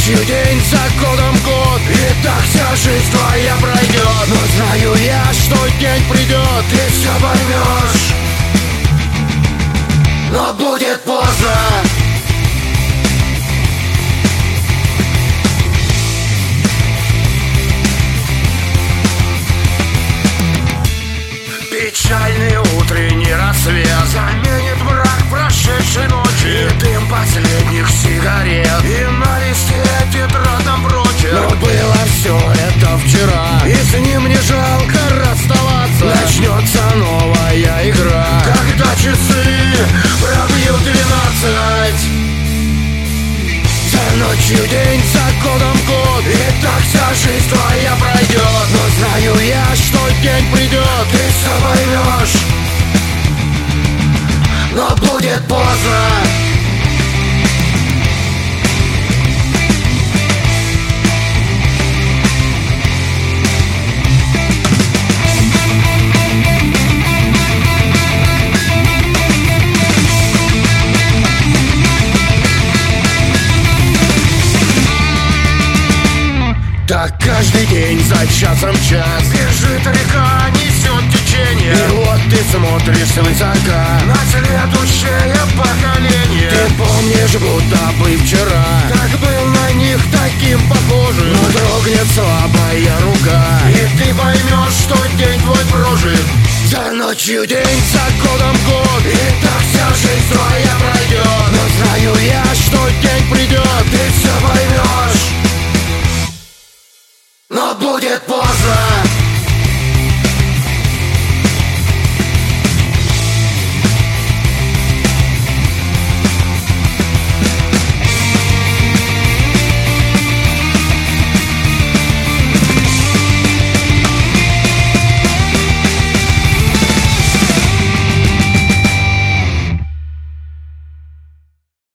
ночью день, за годом год, и так вся жизнь твоя пройдет. Но знаю я, что день придет, ты все поймешь, но будет поздно. Печальный утренний рассвет заменит мрак прошедшей ночи, и дым последних сигарет, и на листе тетрадном прочерк. Но было все это вчера, и с ним не жалко расставаться. Начнется новая игра, когда часы пробьют 12. За ночью день, за годом год, и так вся жизнь твоя пройдет. Но знаю я, что день придет, ты все поймешь, но будет поздно. Так каждый день за часом час бежит река, несет течение, и вот ты смотришь свысока на следующее поколение. Ты помнишь, будто бы вчера так был на них таким похожим, но дрогнет слабая рука, и ты поймешь, что день твой прожит. За ночью день, за годом год, и так вся жизнь